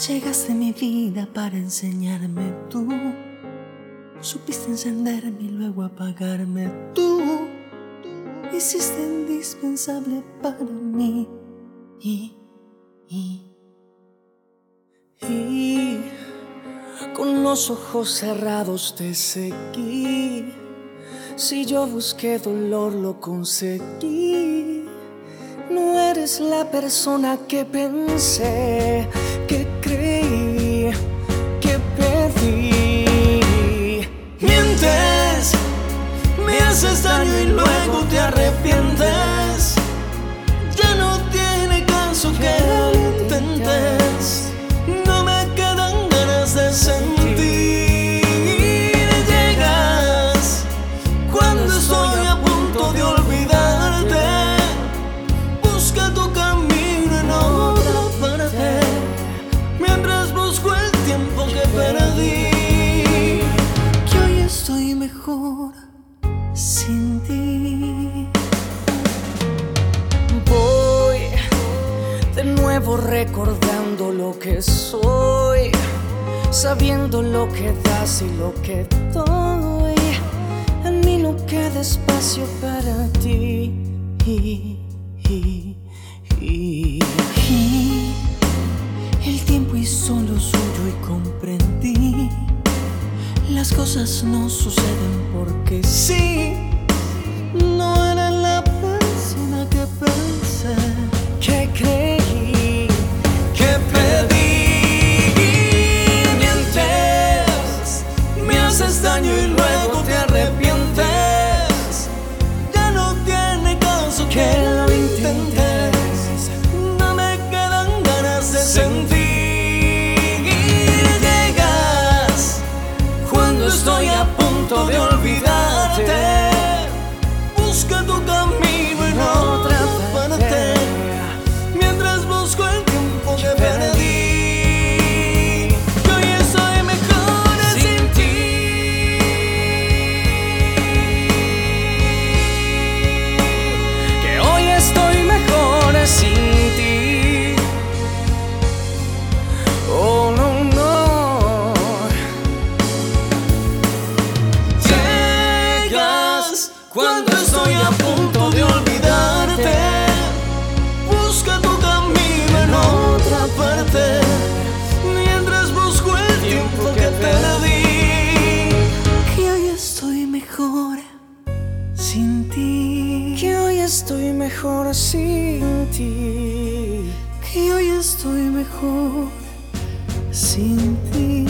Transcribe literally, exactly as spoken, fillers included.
Llegaste a mi vida para enseñarme tú. Supiste encenderme y luego apagarme tú. Hiciste indispensable para mí. Y, y, y con los ojos cerrados te seguí. Si yo busqué dolor, lo conseguí. No eres la persona que pensé, que creí, que pedí. Mientes, me haces daño y luego te arrepientes. Ya no tiene caso que lo intentes. No me quedan ganas de sentir. Llegas cuando estoy a punto de olvidarte. Busca tu camino en otra parte, mientras busco el tiempo que perdí. Que hoy estoy mejor sin ti. Voy de nuevo recordando lo que soy, sabiendo lo que das y lo que doy. En mí no queda espacio para ti. Y, y, y, y el tiempo hizo lo suyo y comprendí. Las cosas no suceden porque sí. No era la persona que pensé, que creí, que pedí. Mientes, me haces daño y luego te arrepientes. Ya no tiene caso que lo intentes. No me quedan ganas de sentir. Llegas cuando estoy a punto de olvidarte. Busca tu camino en otra parte, mientras busco el tiempo que perdí. Que hoy estoy mejor sin ti. Que hoy estoy mejor sin ti. Oh no, no. Llegas cuando estoy a punto de olvidarte. Busca tu camino en otra parte, mientras busco el tiempo que perdí. Que hoy estoy mejor sin ti. Que hoy estoy mejor sin ti. Que hoy estoy mejor sin ti.